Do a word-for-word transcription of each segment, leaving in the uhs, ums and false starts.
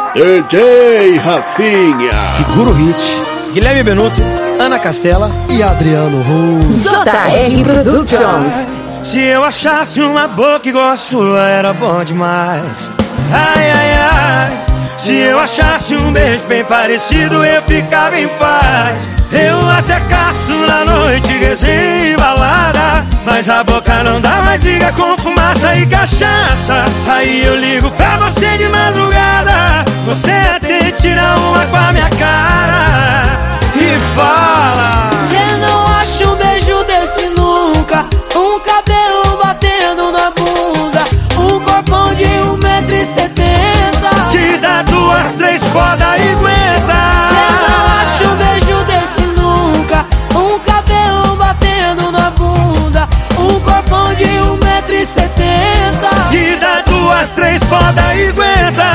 D J Rafinha. Segura o hit. Guilherme Benuto, Ana Castela e Adriano Russo. J R Productions. Se eu achasse uma boca igual a sua, era bom demais. Ai, ai, ai. Se eu achasse um beijo bem parecido, eu ficava em paz. Eu até caço na noite, resenha e balada, mas a boca não dá mais, liga com fumaça e cachaça. Aí eu ligo pra você de madrugada, você até tira uma com a minha cara e fala: cê não acha um beijo desse nunca, um cabelo batendo na bunda, um corpão de um metro e setenta, que dá duas, três foda e aguenta. Cê não acha um beijo desse nunca, um cabelo batendo na bunda, um corpão de um metro e setenta, que dá duas, três foda e aguenta.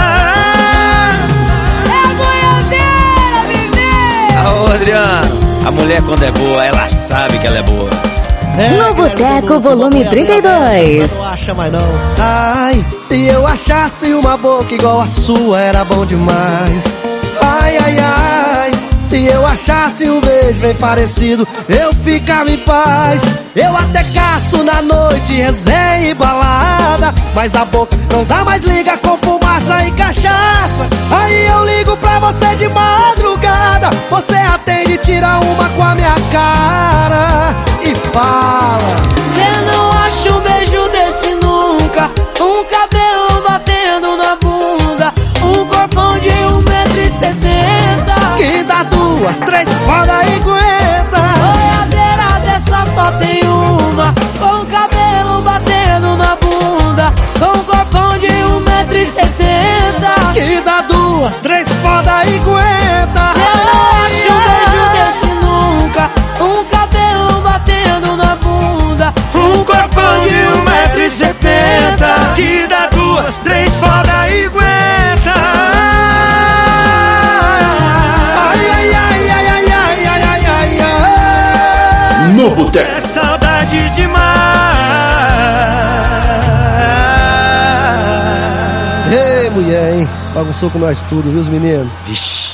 É a boiadeira, bebê! Ô Adriano, a mulher quando é boa, ela sabe que ela é boa. É, no Boteco, volume trinta e dois. Não acha mais não. Ai, se eu achasse uma boca igual a sua, era bom demais. Ai, ai, ai. Se eu achasse um beijo bem parecido, eu ficava em paz. Eu até caço na noite, resenha e balada, mas a boca não dá mais, liga com fumaça e cachaça. Aí eu ligo pra você de madrugada, você atende, tira uma com a minha cara e fala: cê não acha um beijo desse nunca, um cabelo batendo na bunda, um corpão de um metro e setenta, que dá duas, três, foda e aguenta. Boiadeira dessa só tem uma, com cabelo batendo na bunda, com corpão de um metro e setenta, que dá duas, três, foda e aguenta. cê não acha um beijo desse nunca, um cabelo batendo na bunda, um corpão de um metro e setenta, que dá duas, três foda e aguenta. Ai, ai, ai, ai, ai, ai, ai, ai, ai, ai. No Boteco. É saudade demais. Ei, mulher, hein? Bagunçou com nós tudo, viu, os meninos? Vixe.